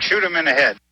shoot him in the head.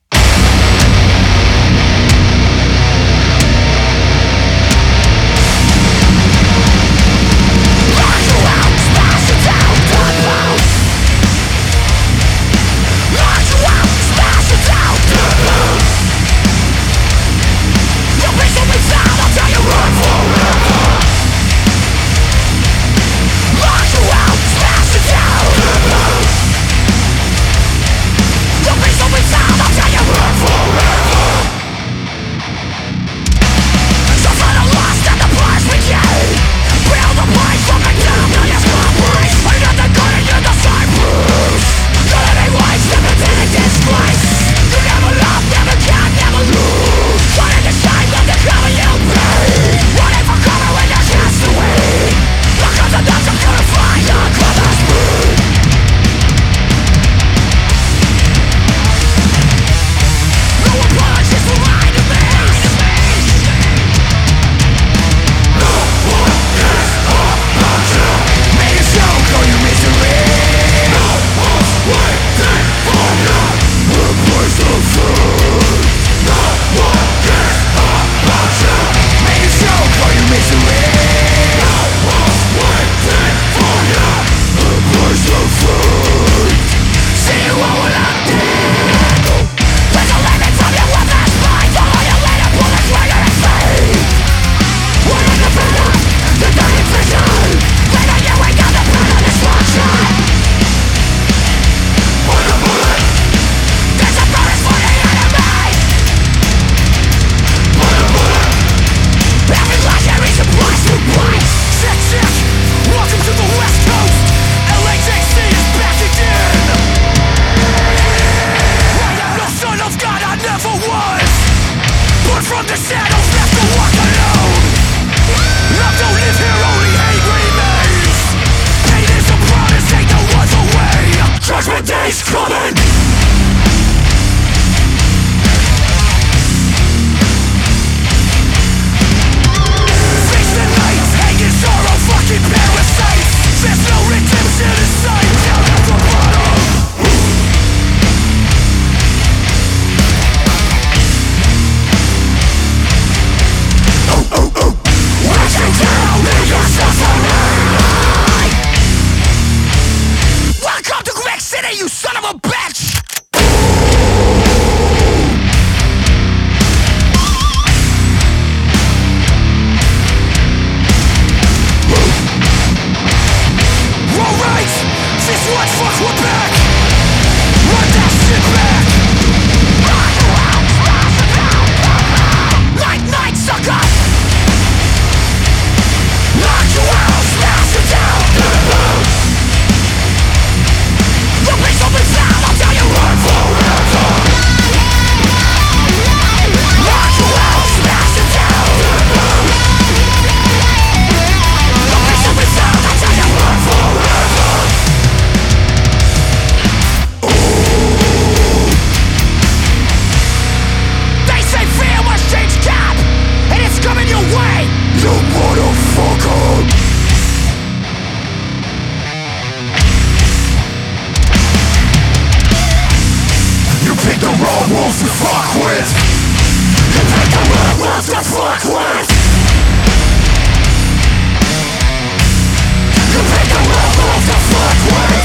From the shadows, left to walk alone. Love don't live here, only hate remains. Hate is a promise, take the ones away. Judgment day's coming. Face the night, hanging sorrow, fucking parasites. There's no redemption in sight. Down at the bottom. Welcome to Greg City, you son of a bitch! Alright, this one, fuck, we're back! Run that shit back! Night, sucker! Knock you out, smash you down! The beast will be found, I'll tell you run forever! Knock you out, smash you down! The beast will be found, I'll tell you run forever! They say fear must change cap, and it's coming your way! You motherfucker! You picked the wrong wolves to fuck with! You picked the wrong wolves to fuck with! You picked the wrong wolves to fuck with!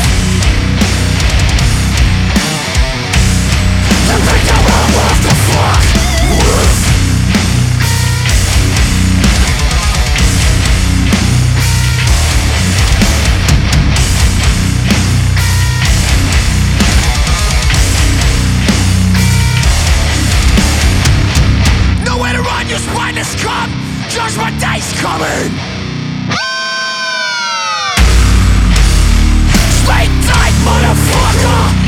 You picked the wrong wolves to fuck with! Nowhere to run, you spineless scum! Judgment day's coming! Sleep tight, motherfucker!